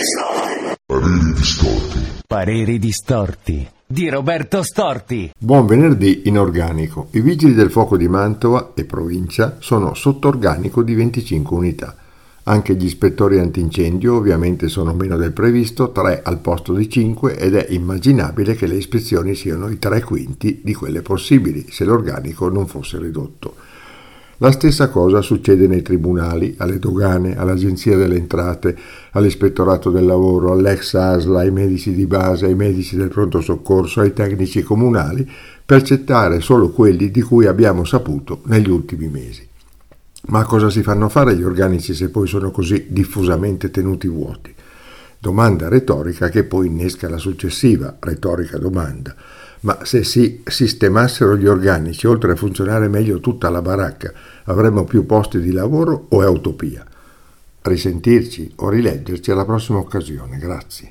Pareri distorti. Pareri distorti di Roberto Storti. Buon venerdì in organico. I vigili del fuoco di Mantova e provincia sono sotto organico di 25 unità. Anche gli ispettori antincendio ovviamente sono meno del previsto, 3 al posto di 5, ed è immaginabile che le ispezioni siano i 3/5 di quelle possibili se l'organico non fosse ridotto. La stessa cosa succede nei tribunali, alle dogane, all'Agenzia delle Entrate, all'Ispettorato del Lavoro, all'ex ASL, ai medici di base, ai medici del pronto soccorso, ai tecnici comunali, per citare solo quelli di cui abbiamo saputo negli ultimi mesi. Ma a cosa si fanno fare gli organici se poi sono così diffusamente tenuti vuoti? Domanda retorica che poi innesca la successiva retorica domanda. Ma se si sistemassero gli organici, oltre a funzionare meglio tutta la baracca, avremmo più posti di lavoro o è utopia? Risentirci o rileggerci alla prossima occasione. Grazie.